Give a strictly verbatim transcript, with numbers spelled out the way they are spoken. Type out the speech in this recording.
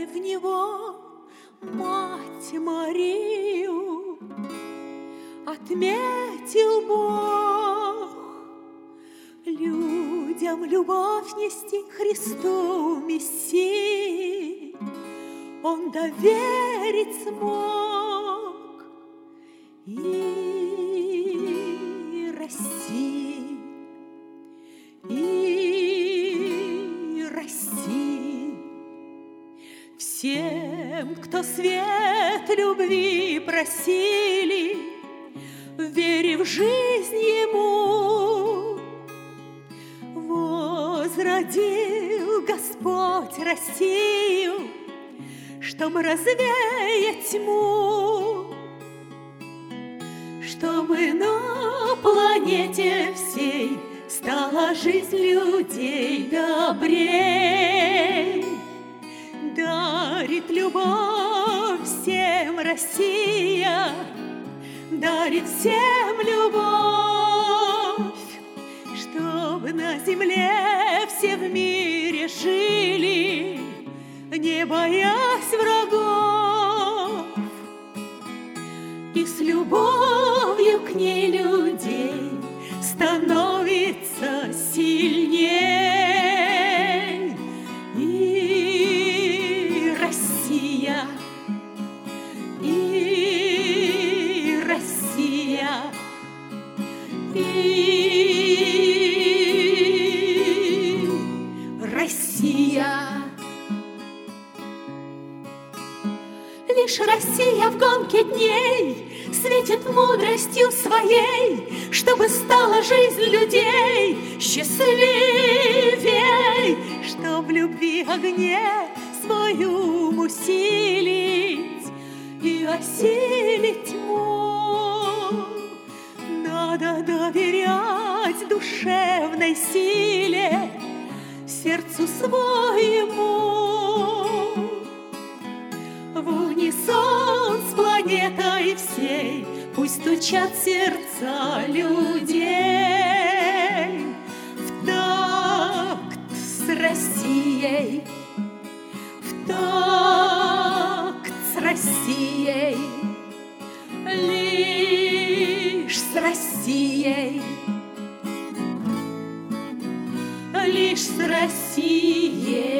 в него Мать Марию отметил Бог. Людям любовь нести Христу Мессии Он доверить смог. И расти, и расти всем, кто свет любви просили, в вере в жизнь Ему, возродил Господь Россию, чтобы развеять тьму, чтобы на планете всей стала жизнь людей добрей. Дарит любовь всем Россия, дарит всем любовь, чтобы на земле все в мире жили, не боясь врагов. И с любовью к ней людей становится сильней. И Россия, и Россия, и Россия. Лишь Россия в гонке дней светит мудростью своей, чтобы стала жизнь людей счастливей, чтоб в любви огне свою усилить и осилить тьму. Надо доверять душевной силе, сердцу своему. В унисон с планетой всей пусть стучат сердца людей. В такт с Россией, в такт с Россией, лишь с Россией, лишь с Россией.